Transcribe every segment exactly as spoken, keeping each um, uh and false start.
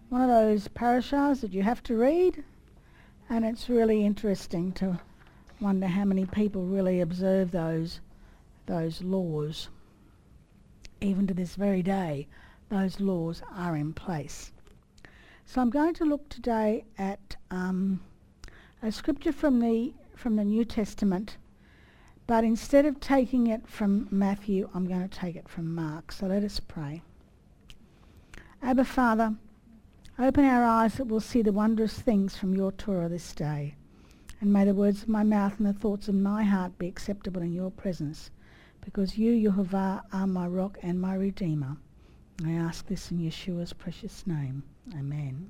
one of those parashas that you have to read, and it's really interesting to wonder how many people really observe those those laws. Even to this very day, those laws are in place. So I'm going to look today at um, a scripture from the from the New Testament, but instead of taking it from Matthew, I'm going to take it from Mark. So let us pray. Abba Father, open our eyes that we'll see the wondrous things from your Torah this day, and may the words of my mouth and the thoughts of my heart be acceptable in your presence, because you, Yehovah, are my rock and my redeemer. I ask this in Yeshua's precious name. Amen.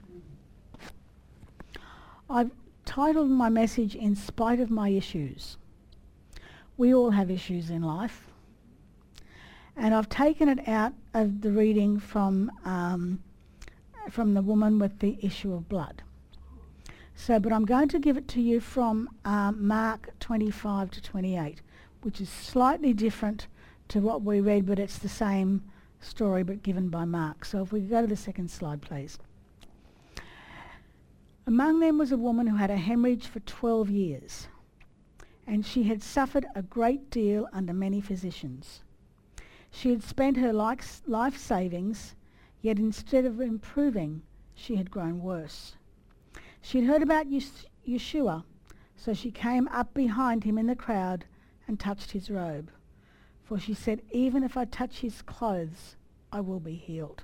I've titled my message, In Spite of My Issues. We all have issues in life. And I've taken it out of the reading from um, from the woman with the issue of blood. So, but I'm going to give it to you from um, Mark twenty-five to twenty-eight, which is slightly different to what we read, but it's the same story but given by Mark. So if we go to the second slide, please. Among them was a woman who had a hemorrhage for twelve years, and she had suffered a great deal under many physicians. She had spent her life savings, yet instead of improving, she had grown worse. She had heard about Yeshua, so she came up behind him in the crowd and touched his robe. For she said, even if I touch his clothes, I will be healed.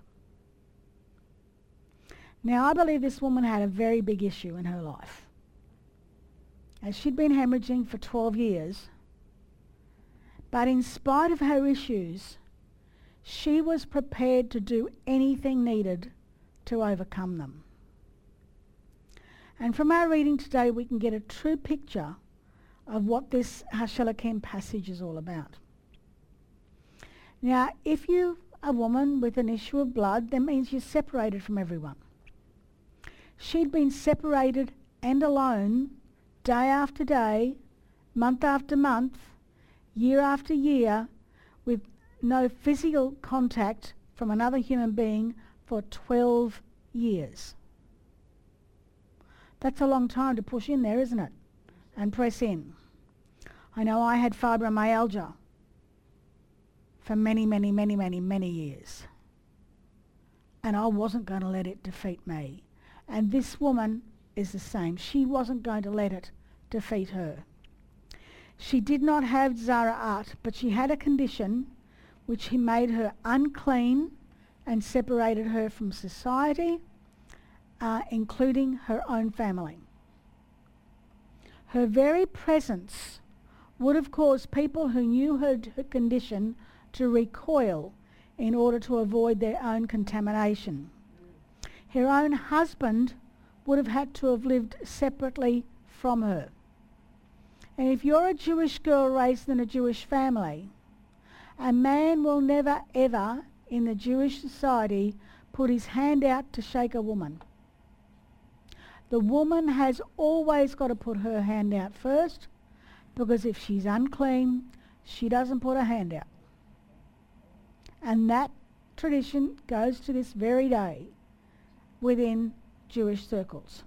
Now, I believe this woman had a very big issue in her life. As she'd been hemorrhaging for twelve years, but in spite of her issues, she was prepared to do anything needed to overcome them. And from our reading today, we can get a true picture of what this Hashalakim passage is all about. Now, if you're a woman with an issue of blood, that means you're separated from everyone. She'd been separated and alone day after day, month after month, year after year, with no physical contact from another human being for twelve years. That's a long time to push in there, isn't it? And press in. I know I had fibromyalgia for many, many, many, many, many years. And I wasn't going to let it defeat me. And this woman is the same. She wasn't going to let it defeat her. She did not have Zara'at, but she had a condition which made her unclean and separated her from society, uh, including her own family. Her very presence would have caused people who knew her, her condition to recoil in order to avoid their own contamination. Her own husband would have had to have lived separately from her. And if you're a Jewish girl raised in a Jewish family, a man will never ever in the Jewish society put his hand out to shake a woman. The woman has always got to put her hand out first, because if she's unclean, she doesn't put her hand out. And that tradition goes to this very day within Jewish circles.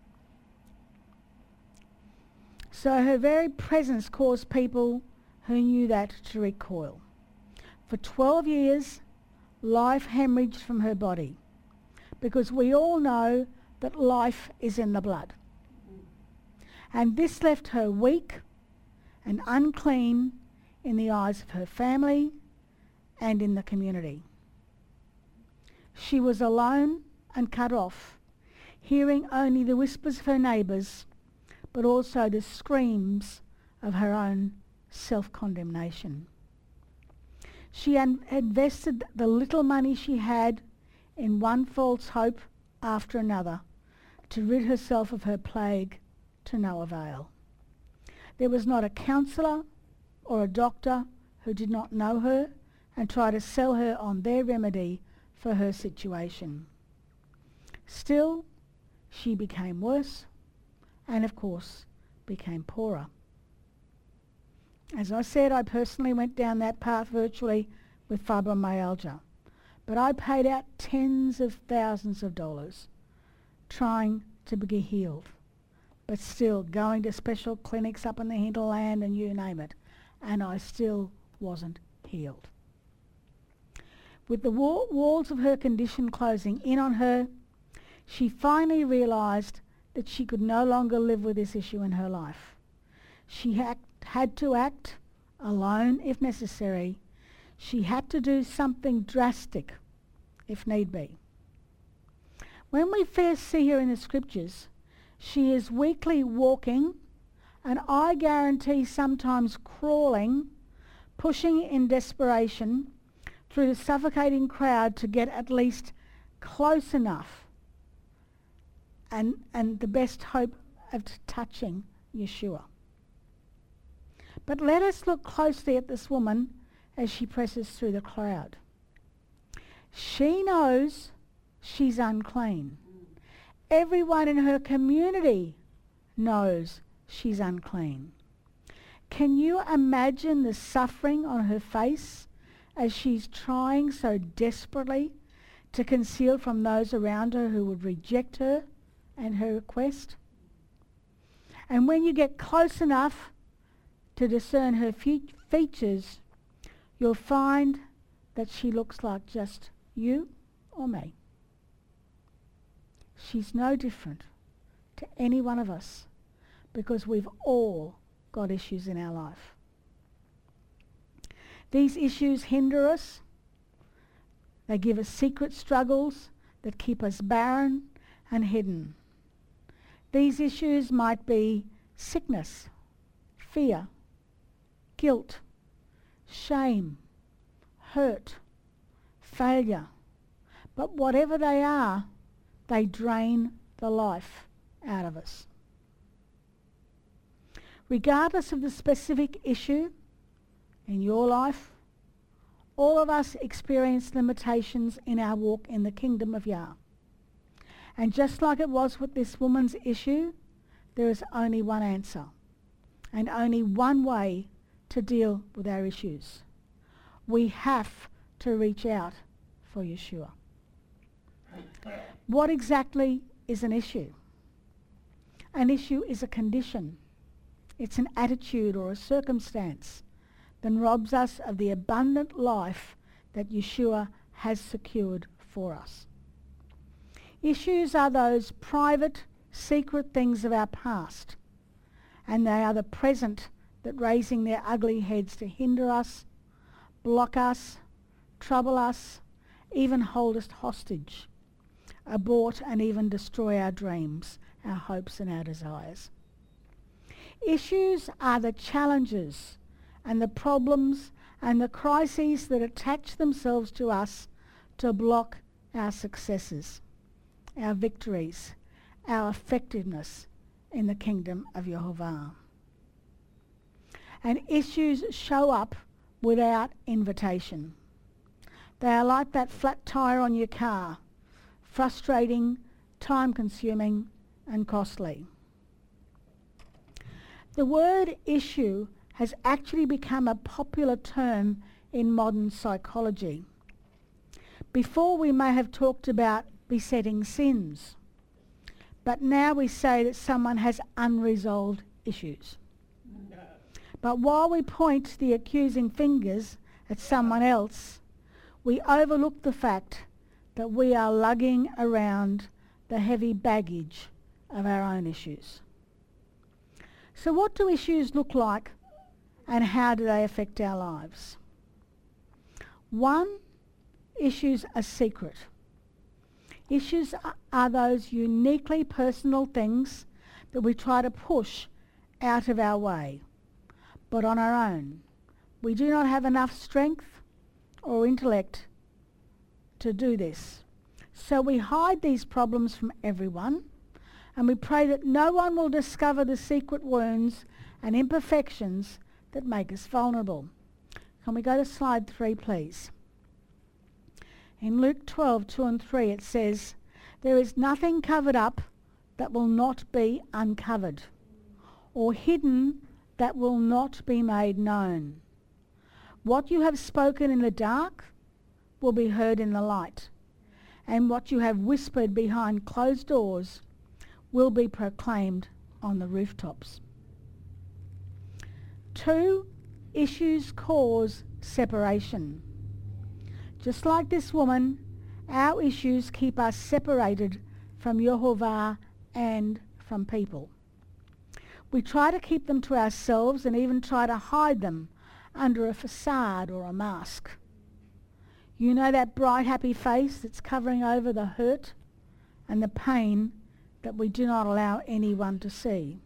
So her very presence caused people who knew that to recoil. For twelve years, life hemorrhaged from her body, because we all know that life is in the blood. And this left her weak and unclean in the eyes of her family and in the community. She was alone and cut off, hearing only the whispers of her neighbours, but also the screams of her own self-condemnation. She had invested the little money she had in one false hope after another to rid herself of her plague to no avail. There was not a counsellor or a doctor who did not know her and try to sell her on their remedy for her situation. Still, she became worse and, of course, became poorer. As I said, I personally went down that path virtually with fibromyalgia. But I paid out tens of thousands of dollars trying to be healed, but still going to special clinics up in the hinterland and you name it, and I still wasn't healed. With the wa- walls of her condition closing in on her, she finally realised that she could no longer live with this issue in her life. She had, had to act alone if necessary. She had to do something drastic if need be. When we first see her in the scriptures, she is weakly walking, and I guarantee sometimes crawling, pushing in desperation through the suffocating crowd to get at least close enough and, and the best hope of touching Yeshua. But let us look closely at this woman as she presses through the crowd. She knows she's unclean. Everyone in her community knows she's unclean. Can you imagine the suffering on her face as she's trying so desperately to conceal from those around her who would reject her and her request? And when you get close enough to discern her fe- features, you'll find that she looks like just you or me. She's no different to any one of us because we've all got issues in our life. These issues hinder us. They give us secret struggles that keep us barren and hidden. These issues might be sickness, fear, guilt, shame, hurt, failure. But whatever they are, they drain the life out of us. Regardless of the specific issue in your life, all of us experience limitations in our walk in the kingdom of Yah. And just like it was with this woman's issue, there is only one answer and only one way to deal with our issues. We have to reach out for Yeshua. What exactly is an issue? An issue is a condition. It's an attitude or a circumstance that robs us of the abundant life that Yeshua has secured for us. Issues are those private, secret things of our past, and they are the present that raising their ugly heads to hinder us, block us, trouble us, even hold us hostage, abort and even destroy our dreams, our hopes and our desires. Issues are the challenges and the problems and the crises that attach themselves to us to block our successes, our victories, our effectiveness in the kingdom of Yehovah. And issues show up without invitation. They are like that flat tire on your car, frustrating, time-consuming, and costly. The word issue has actually become a popular term in modern psychology. Before we may have talked about besetting sins, but now we say that someone has unresolved issues. But while we point the accusing fingers at someone else, we overlook the fact that we are lugging around the heavy baggage of our own issues. So what do issues look like and how do they affect our lives? One, issues are secret. Issues are those uniquely personal things that we try to push out of our way, but on our own. We do not have enough strength or intellect to do this. So we hide these problems from everyone, and we pray that no one will discover the secret wounds and imperfections that make us vulnerable. Can we go to slide three, please? In Luke twelve, two and three, it says, "There is nothing covered up that will not be uncovered, or hidden that will not be made known. What you have spoken in the dark will be heard in the light, and what you have whispered behind closed doors will be proclaimed on the rooftops. Two, issues cause separation. Just like this woman, our issues keep us separated from Yehovah and from people. We try to keep them to ourselves and even try to hide them under a facade or a mask. You know that bright, happy face that's covering over the hurt and the pain that we do not allow anyone to see.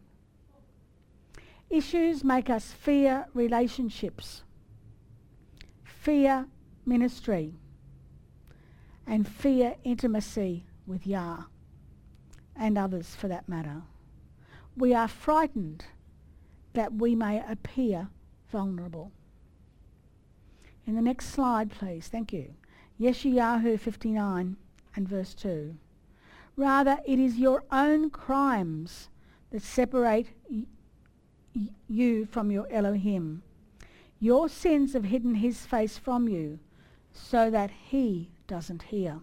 Issues make us fear relationships, fear ministry, and fear intimacy with Yah, and others for that matter. We are frightened that we may appear vulnerable. In the next slide, please. Thank you. Yeshayahu fifty-nine and verse two. Rather, it is your own crimes that separate y- y- you from your Elohim. Your sins have hidden his face from you so that he doesn't hear.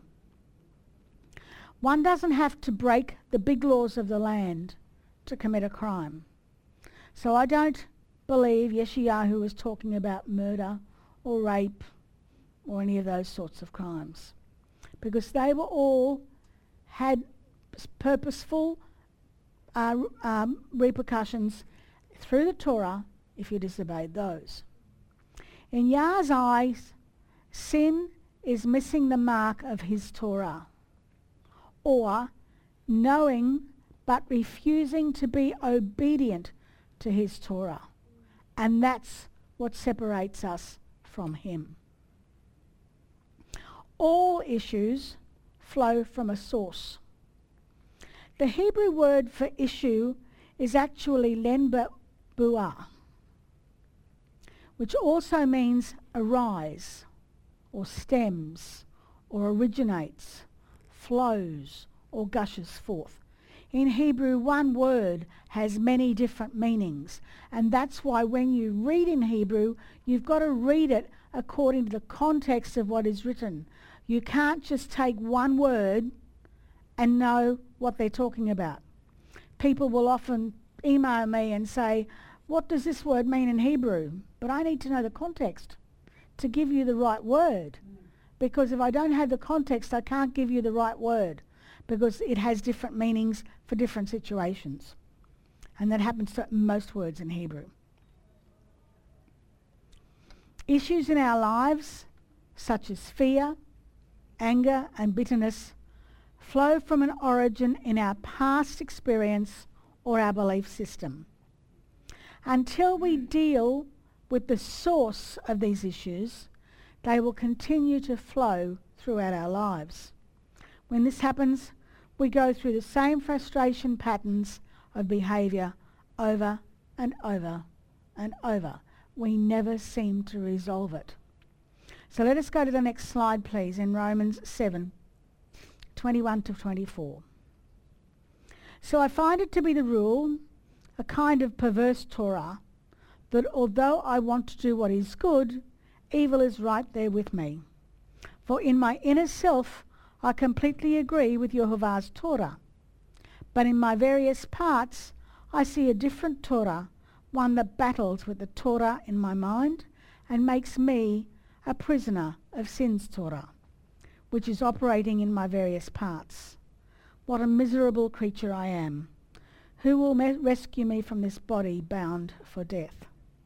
One doesn't have to break the big laws of the land to commit a crime. So I don't believe Yeshayahu was talking about murder or rape or any of those sorts of crimes, because they were all had purposeful uh, um, repercussions through the Torah if you disobeyed those. In Yah's eyes, sin is missing the mark of his Torah, or knowing but refusing to be obedient to his Torah. And that's what separates us from him. All issues flow from a source. The Hebrew word for issue is actually len buah, which also means arise, or stems, or originates, flows, or gushes forth. In Hebrew, one word has many different meanings, and that's why when you read in Hebrew, you've got to read it according to the context of what is written. You can't just take one word and know what they're talking about. People will often email me and say, what does this word mean in Hebrew? But I need to know the context to give you the right word, because if I don't have the context, I can't give you the right word, because it has different meanings for different situations. And that happens to most words in Hebrew. Issues in our lives, such as fear, anger, and bitterness, flow from an origin in our past experience or our belief system. Until we deal with the source of these issues, they will continue to flow throughout our lives. When this happens, we go through the same frustration patterns of behaviour over and over and over. We never seem to resolve it. So let us go to the next slide, please, in Romans seven, twenty-one to twenty-four. So I find it to be the rule, a kind of perverse Torah, that although I want to do what is good, evil is right there with me. For in my inner self, I completely agree with Yehovah's Torah. But in my various parts, I see a different Torah, one that battles with the Torah in my mind and makes me a prisoner of sin's Torah, which is operating in my various parts. What a miserable creature I am. Who will me- rescue me from this body bound for death?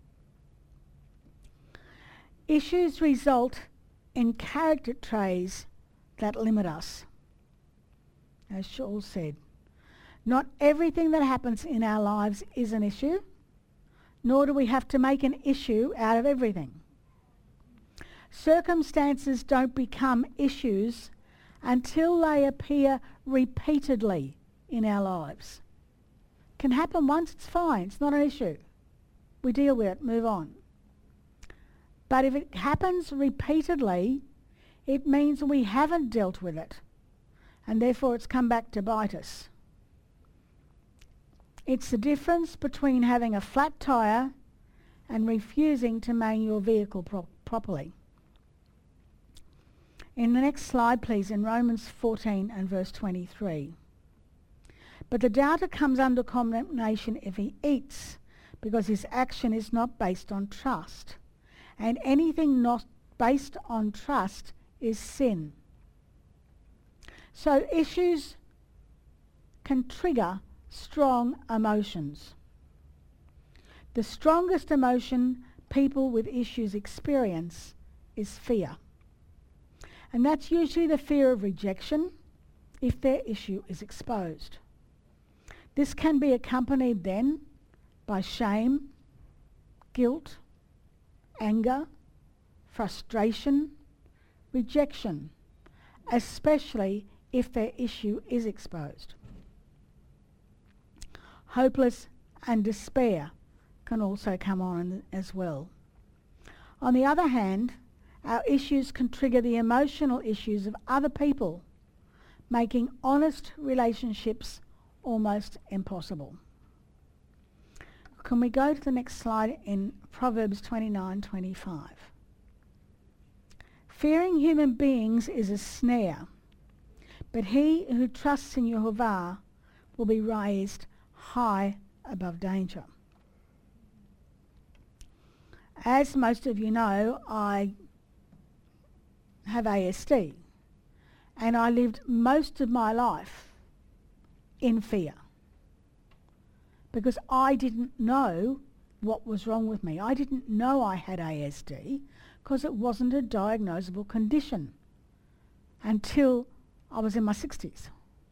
Issues result in character traits that limit us. As Shaul said, not everything that happens in our lives is an issue, nor do we have to make an issue out of everything. Circumstances don't become issues until they appear repeatedly in our lives. Can happen once, it's fine, it's not an issue. We deal with it, move on. But if it happens repeatedly, it means we haven't dealt with it, and therefore it's come back to bite us. It's the difference between having a flat tyre and refusing to main your vehicle pro- properly. In the next slide, please, in Romans fourteen and verse twenty-three. But the doubter comes under condemnation if he eats, because his action is not based on trust. And anything not based on trust is sin. So issues can trigger strong emotions. The strongest emotion people with issues experience is fear. And that's usually the fear of rejection if their issue is exposed. This can be accompanied then by shame, guilt, anger, frustration, rejection, especially if their issue is exposed. Hopeless and despair can also come on as well. On the other hand, our issues can trigger the emotional issues of other people, making honest relationships almost impossible. Can we go to the next slide in Proverbs twenty-nine twenty-five? Fearing human beings is a snare, but he who trusts in Jehovah will be raised high above danger. As most of you know, I have A S D, and I lived most of my life in fear because I didn't know what was wrong with me. I didn't know I had A S D because it wasn't a diagnosable condition until I was in my sixties.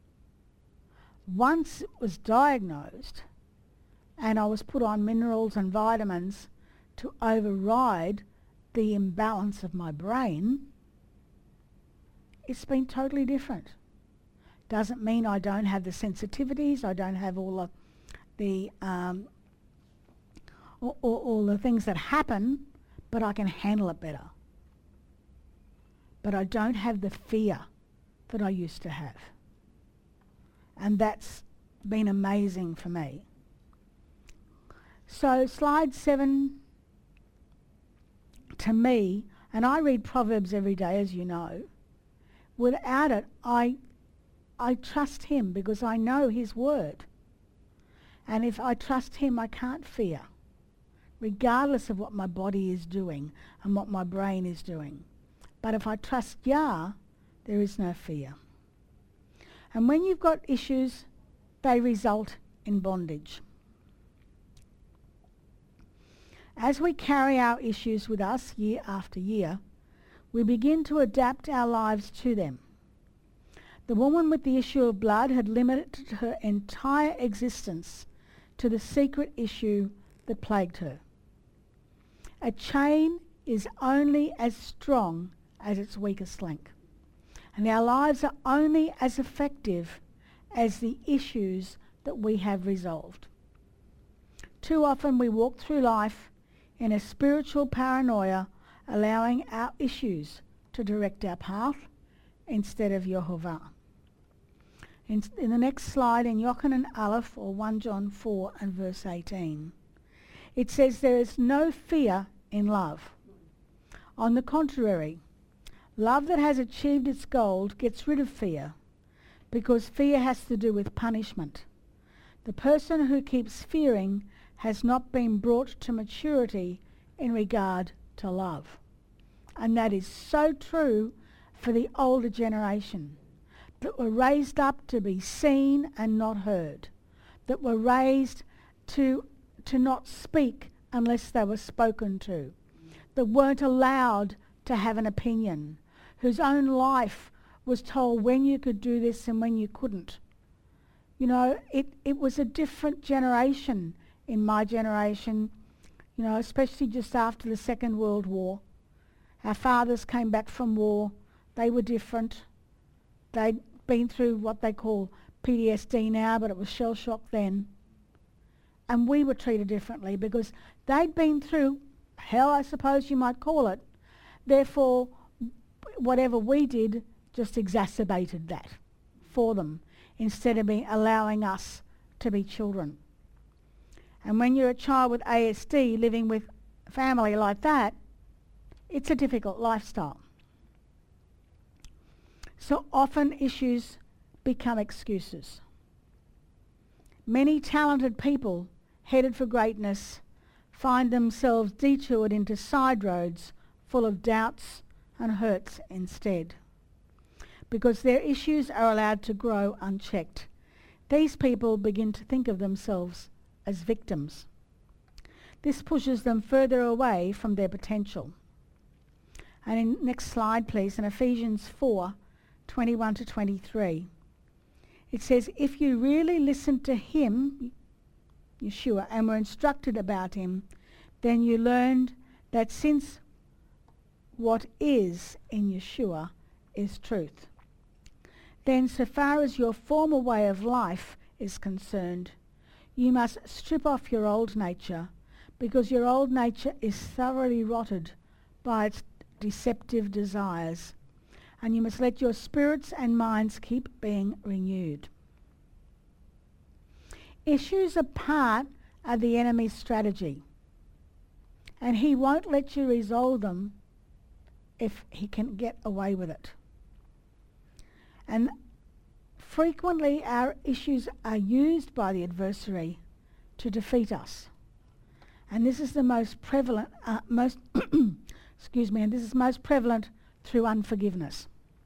Once it was diagnosed and I was put on minerals and vitamins to override the imbalance of my brain, it's been totally different. Doesn't mean I don't have the sensitivities, I don't have all of the um, all, all, all the things that happen, but I can handle it better. But I don't have the fear that I used to have. And that's been amazing for me. So slide seven, to me, and I read Proverbs every day, as you know, without it, I, I trust him because I know his word. And if I trust him, I can't fear, regardless of what my body is doing and what my brain is doing. But if I trust Yah, there is no fear. And when you've got issues, they result in bondage. As we carry our issues with us year after year, we begin to adapt our lives to them. The woman with the issue of blood had limited her entire existence to the secret issue that plagued her. A chain is only as strong as its weakest link. And our lives are only as effective as the issues that we have resolved. Too often we walk through life in a spiritual paranoia, allowing our issues to direct our path instead of Jehovah. In, in the next slide, in Yochanan Aleph, or First John four and verse eighteen, it says there is no fear in love. On the contrary, love that has achieved its goal gets rid of fear, because fear has to do with punishment. The person who keeps fearing has not been brought to maturity in regard to love. And that is so true for the older generation, that were raised up to be seen and not heard, that were raised to, to not speak unless they were spoken to, that weren't allowed to have an opinion, whose own life was told when you could do this and when you couldn't. You know, it, it was a different generation in my generation, you know, especially just after the Second World War. Our fathers came back from war. They were different. They'd been through what they call P T S D now, but it was shell shock then. And we were treated differently because they'd been through hell, I suppose you might call it. Therefore, whatever we did just exacerbated that for them instead of being, allowing us to be children. And when you're a child with A S D living with a family like that, it's a difficult lifestyle. So often issues become excuses. Many talented people headed for greatness find themselves detoured into side roads full of doubts and hurts instead, because their issues are allowed to grow unchecked. These people begin to think of themselves as victims. This pushes them further away from their potential. And in next slide, please, in Ephesians four, twenty-one to twenty-three, it says, if you really listened to him, Yeshua, and were instructed about him, then you learned that since what is in Yeshua is truth, then so far as your former way of life is concerned, you must strip off your old nature, because your old nature is thoroughly rotted by its deceptive desires, and you must let your spirits and minds keep being renewed. Issues are part of the enemy's strategy, and he won't let you resolve them if he can get away with it. And frequently our issues are used by the adversary to defeat us. And this is the most prevalent, uh, most, excuse me, and this is most prevalent through unforgiveness.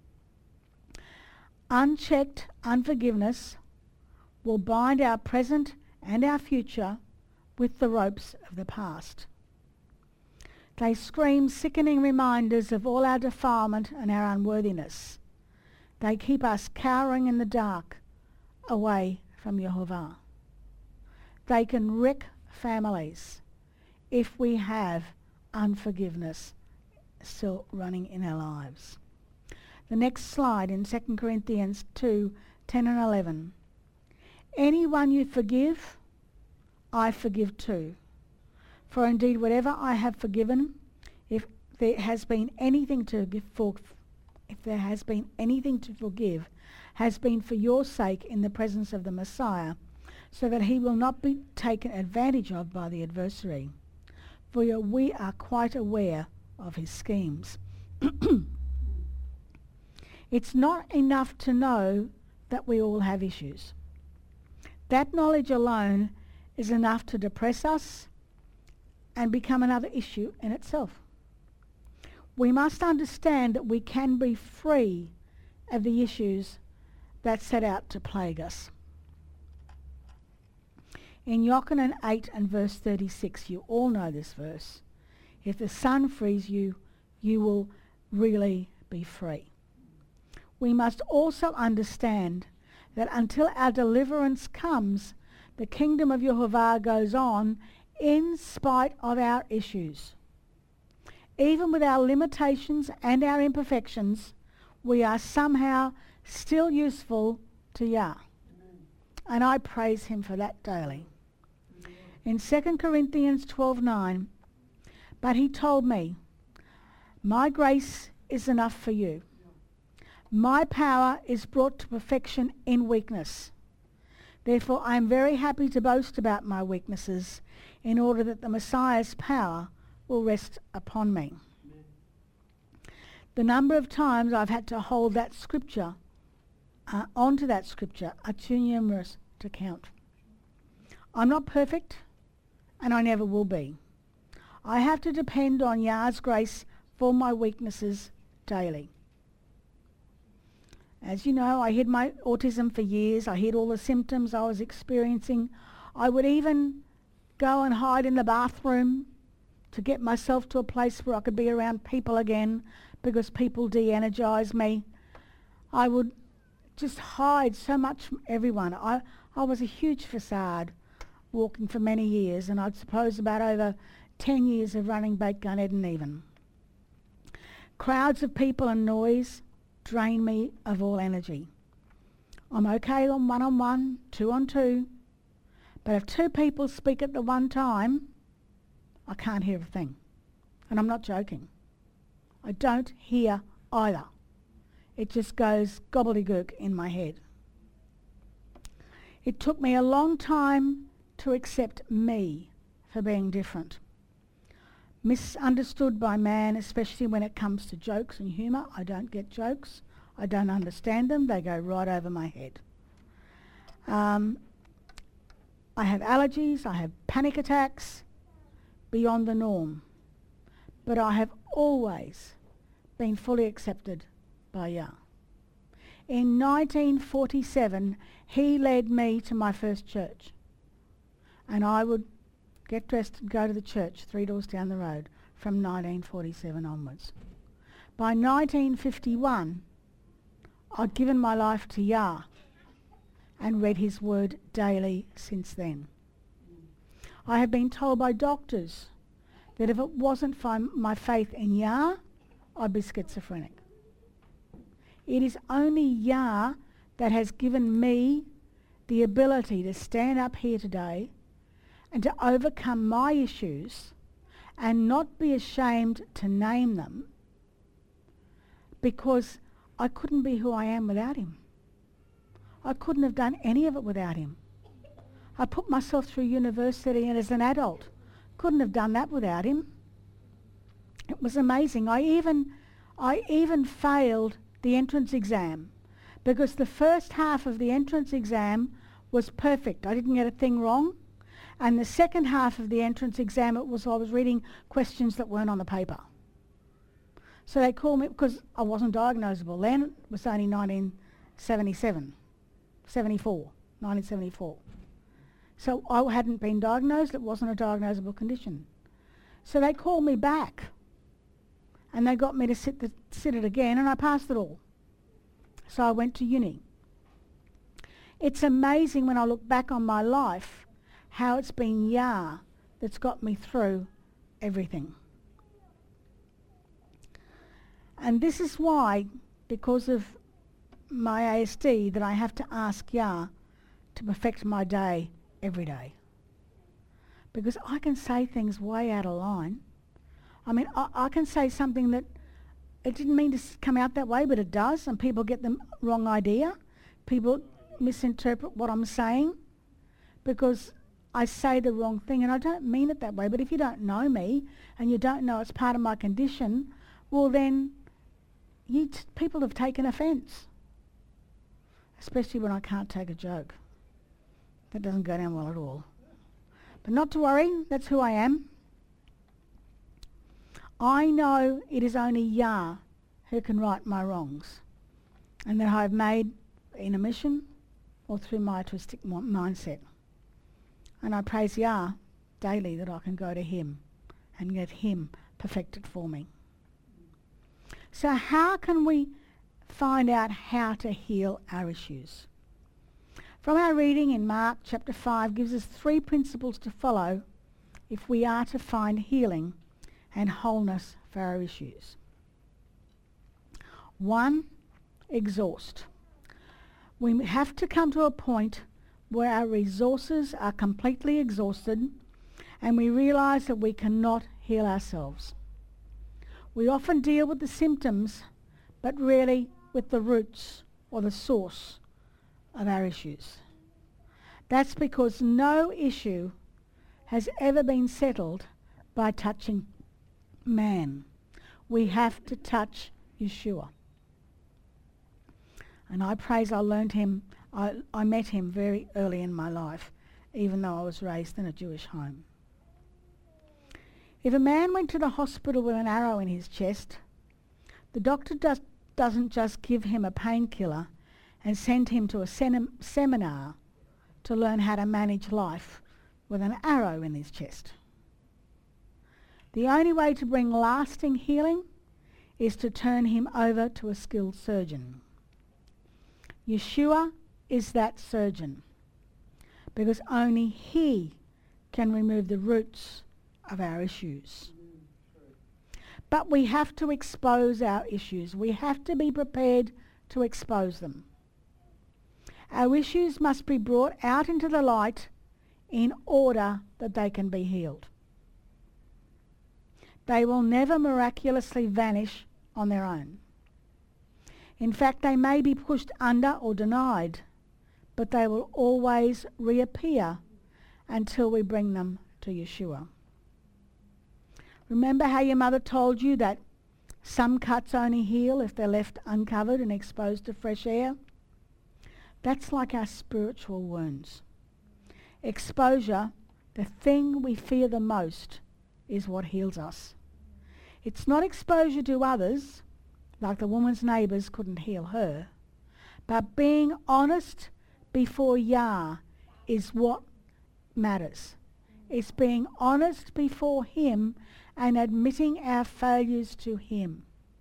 Unchecked unforgiveness will bind our present and our future with the ropes of the past. They scream sickening reminders of all our defilement and our unworthiness. They keep us cowering in the dark, away from Yehovah. They can wreck families if we have unforgiveness still running in our lives. The next slide in Second Corinthians two, ten and eleven. Anyone you forgive, I forgive too. For indeed whatever I have forgiven, if there has been anything to give for, if there has been anything to forgive, has been for your sake in the presence of the Messiah, so that he will not be taken advantage of by the adversary. For we are quite aware of his schemes. It's not enough to know that we all have issues. That knowledge alone is enough to depress us and become another issue in itself. We must understand that we can be free of the issues that set out to plague us. In Yochanan eight and verse thirty-six, you all know this verse. If the Son frees you, you will really be free. We must also understand that until our deliverance comes, the kingdom of Yehovah goes on in spite of our issues. Even with our limitations and our imperfections, we are somehow still useful to Yah. Amen. And I praise him for that daily. Amen. In Second Corinthians twelve nine, but he told me, my grace is enough for you. My power is brought to perfection in weakness. Therefore I am very happy to boast about my weaknesses, in order that the Messiah's power will rest upon me. Amen. The number of times I've had to hold that scripture, uh, onto that scripture, are too numerous to count. I'm not perfect, and I never will be. I have to depend on Yah's grace for my weaknesses daily. As you know, I hid my autism for years. I hid all the symptoms I was experiencing. I would even go and hide in the bathroom to get myself to a place where I could be around people again, because people de-energized me. I would just hide so much from everyone. I, I was a huge facade walking for many years, and I'd suppose about over ten years of running Beit Gan Eden even. Crowds of people and noise drain me of all energy. I'm okay on one-on-one, two-on-two, but if two people speak at the one time, I can't hear a thing. And I'm not joking. I don't hear either. It just goes gobbledygook in my head. It took me a long time to accept me for being different. Misunderstood by man, especially when it comes to jokes and humour. I don't get jokes. I don't understand them. They go right over my head. Um, I have allergies. I have panic attacks beyond the norm. But I have always been fully accepted by Yah. In nineteen forty-seven, he led me to my first church. And I would get dressed and go to the church three doors down the road from nineteen forty-seven onwards. By nineteen fifty-one, I'd given my life to Yah and read his word daily since then. I have been told by doctors that if it wasn't for my faith in Yah, I'd be schizophrenic. It is only Yah that has given me the ability to stand up here today and to overcome my issues and not be ashamed to name them, because I couldn't be who I am without him. I couldn't have done any of it without him. I put myself through university and as an adult couldn't have done that without him. It was amazing. I even, I even failed the entrance exam because the first half of the entrance exam was perfect. I didn't get a thing wrong. And the second half of the entrance exam, it was I was reading questions that weren't on the paper. So they called me, because I wasn't diagnosable then, it was only nineteen seventy-seven, seventy-four, nineteen seventy-four. So I hadn't been diagnosed, it wasn't a diagnosable condition. So they called me back and they got me to sit, the, sit it again, and I passed it all. So I went to uni. It's amazing when I look back on my life how it's been Yah that's got me through everything. And this is why, because of my A S D, that I have to ask Yah to perfect my day every day. Because I can say things way out of line. I mean, I, I can say something that it didn't mean to s- come out that way, but it does, and people get the wrong idea. People misinterpret what I'm saying because I say the wrong thing, and I don't mean it that way. But if you don't know me and you don't know it's part of my condition, well then you t- people have taken offence, especially when I can't take a joke. That doesn't go down well at all. But not to worry, that's who I am. I know it is only Yah who can right my wrongs, and that I've made in a mission or through my artistic mo- mindset. And I praise Yah daily that I can go to him and get him perfected for me. So how can we find out how to heal our issues? From our reading in Mark chapter five gives us three principles to follow if we are to find healing and wholeness for our issues. One, exhaust. We have to come to a point where our resources are completely exhausted and we realise that we cannot heal ourselves. We often deal with the symptoms, but really with the roots or the source of our issues. That's because no issue has ever been settled by touching man. We have to touch Yeshua. And I praise I learned him, I, I met him very early in my life, even though I was raised in a Jewish home. If a man went to the hospital with an arrow in his chest, the doctor does, doesn't just give him a painkiller and send him to a sen- seminar to learn how to manage life with an arrow in his chest. The only way to bring lasting healing is to turn him over to a skilled surgeon. Yeshua is that surgeon, because only he can remove the roots of our issues. But we have to expose our issues. We have to be prepared to expose them. Our issues must be brought out into the light in order that they can be healed. They will never miraculously vanish on their own. In fact, they may be pushed under or denied, but they will always reappear until we bring them to Yeshua. Remember how your mother told you that Some cuts only heal if they're left uncovered and exposed to fresh air. That's like our spiritual wounds. Exposure, the thing we fear the most, is what heals us. It's not exposure to others, like the woman's neighbours couldn't heal her, but being honest before Yah is what matters. It's being honest before Him and admitting our failures to Him.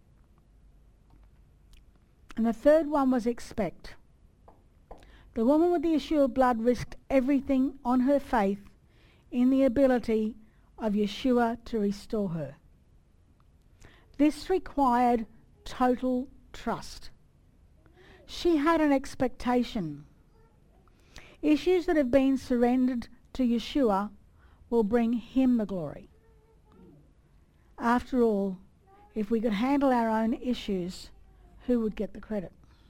And the third one was expect. The woman with the issue of blood risked everything on her faith in the ability of Yeshua to restore her. This required total trust. She had an expectation. Issues that have been surrendered to Yeshua will bring Him the glory. After all, if we could handle our own issues, who would get the credit?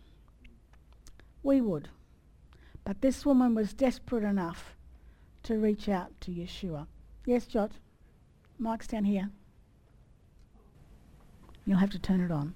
We would. But this woman was desperate enough to reach out to Yeshua. Yes, Jot? Mike's down here. You'll have to turn it on.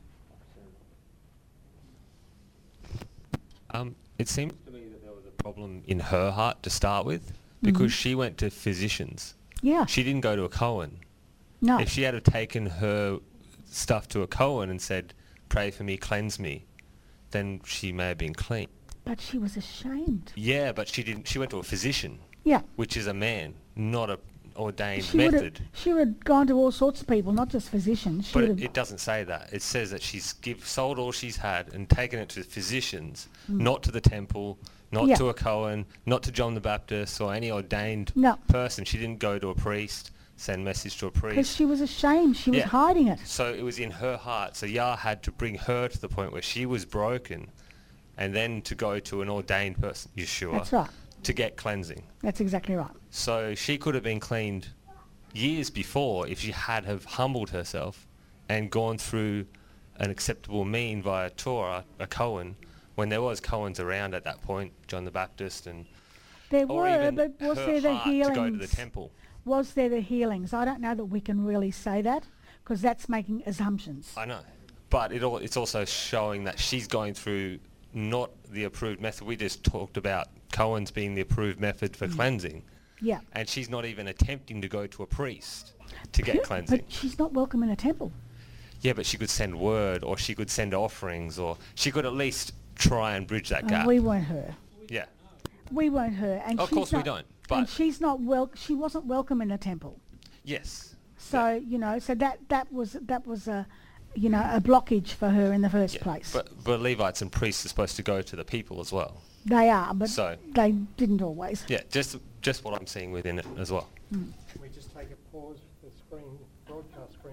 Um, it seems to me that there was a problem in her heart to start with, because Mhm. she went to physicians. Yeah. She didn't go to a Cohen. No. If she had have taken her stuff to a Cohen and said, "Pray for me, cleanse me," then she may have been clean. But she was ashamed. Yeah, but she didn't. She went to a physician, Yeah. which is a man, not a ordained She would have method. she would have gone to all sorts of people, not just physicians. She But would it, have, it doesn't say that. It says that she's give, sold all she's had and taken it to physicians, Mm. not to the temple, not Yeah. to a Cohen, not to John the Baptist or any ordained No. person. She didn't go to a priest, send message to a because priest. she was ashamed. She was Yeah. hiding it. So it was in her heart. So Yah had to bring her to the point where she was broken, and then to go to an ordained person, Yeshua, That's right. to get cleansing. That's exactly right. So she could have been cleaned years before if she had have humbled herself and gone through an acceptable mean via Torah, a Cohen, when there was Cohens around at that point, John the Baptist, and There or were, even but was her there the heart to go to the healings? temple. Was there the healings? I don't know that we can really say that, because that's making assumptions. I know, but it all, it's also showing that she's going through not the approved method. We just talked about Cohen's being the approved method for Mm. cleansing, Yeah. and she's not even attempting to go to a priest to get But- cleansing. But she's not welcome in a temple. Yeah, but she could send word, or she could send offerings, or she could at least try and bridge that Uh, gap. we weren't her. Yeah. We weren't her. And Of she's course we not- don't, And but- she's not wel- She wasn't welcome in a temple. Yes. So you know, so that that was that was a, you know, a blockage for her in the first Yeah. place. But, but Levites and priests are supposed to go to the people as well. They are, but So- they didn't always. Yeah, just just what I'm seeing within it as well. Mm. Can we just take a pause for the screen, broadcast screen?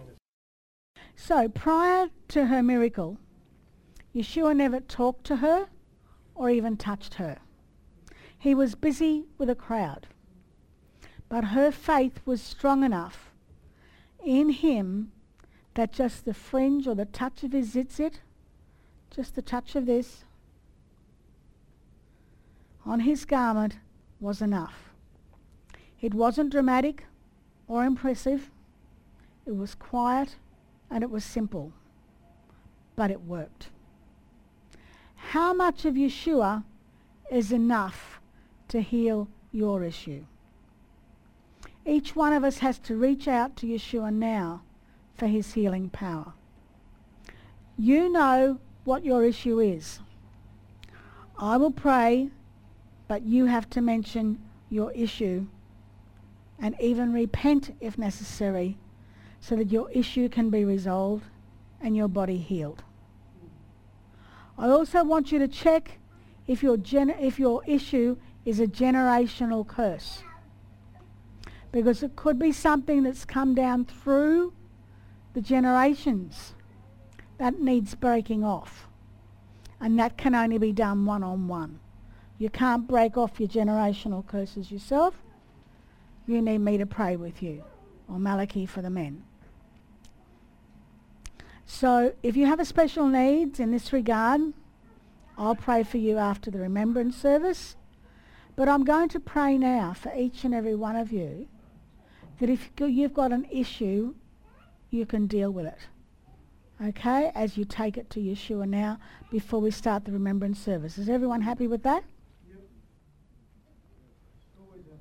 So prior to her miracle, Yeshua never talked to her or even touched her. He was busy with a crowd. But her faith was strong enough in him that just the fringe or the touch of his zitzit, just the touch of this, on his garment was enough. It wasn't dramatic or impressive. It was quiet and it was simple. But it worked. How much of Yeshua is enough to heal your issue? Each one of us has to reach out to Yeshua now for his healing power. You know what your issue is. I will pray, but you have to mention your issue and even repent if necessary so that your issue can be resolved and your body healed. I also want you to check if your, gen- if your issue is a generational curse, because it could be something that's come down through the generations that needs breaking off, and that can only be done one-on-one. You can't break off your generational curses yourself. You need me to pray with you, or Malachi for the men. So if you have a special needs in this regard, I'll pray for you after the remembrance service. But I'm going to pray now for each and every one of you that if you've got an issue, you can deal with it. Okay, as you take it to Yeshua now before we start the remembrance service. Is everyone happy with that? Yep. Always happy.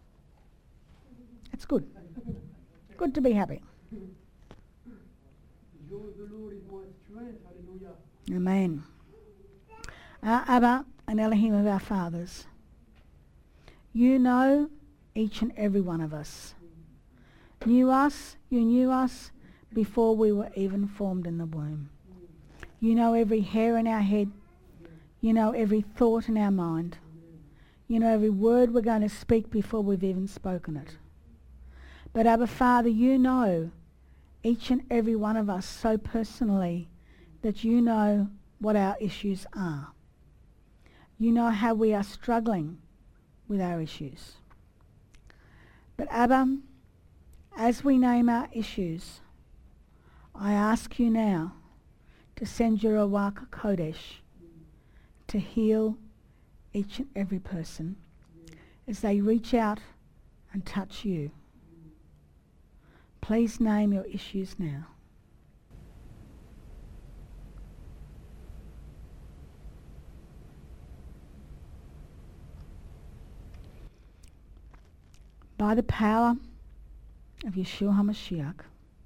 It's good. Good to be happy. The joy of the Lord is my strength. Hallelujah. Amen. Our Abba and Elohim of our fathers, you know each and every one of us. Knew us, you knew us before we were even formed in the womb. You know every hair in our head. You know every thought in our mind. You know every word we're going to speak before we've even spoken it. But Abba Father, you know each and every one of us so personally that you know what our issues are. You know how we are struggling with our issues. But Abba, as we name our issues, I ask you now to send your Ruach Kodesh to heal each and every person as they reach out and touch you. Please name your issues now. By the power of Yeshua HaMashiach,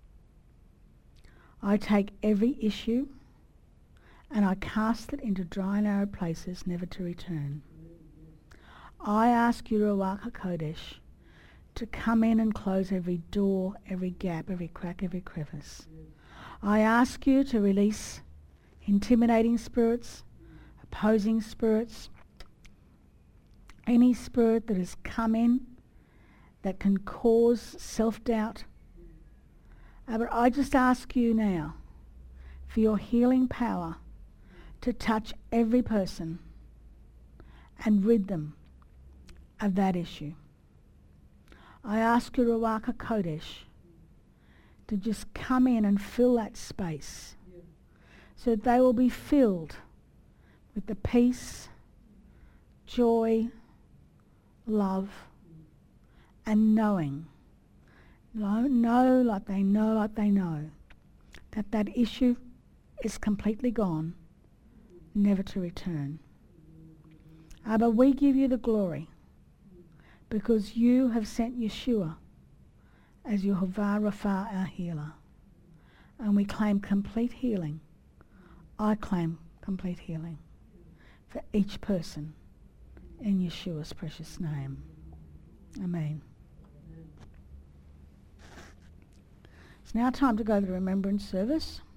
I take every issue and I cast it into dry and arid places, never to return. I ask you, Ruach HaKodesh, to come in and close every door, every gap, every crack, every crevice. I ask you to release intimidating spirits, opposing spirits, any spirit that has come in that can cause self-doubt. Uh, but I just ask you now for your healing power to touch every person and rid them of that issue. I ask you, Ruach HaKodesh, to just come in and fill that space so that they will be filled with the peace, joy, love, and knowing. Know like they know like they know that that issue is completely gone, never to return. Uh, but we give you the glory because you have sent Yeshua as Yehovah Rapha, our healer. And we claim complete healing. I claim complete healing for each person in Yeshua's precious name. Amen. It's now time to go to the remembrance service.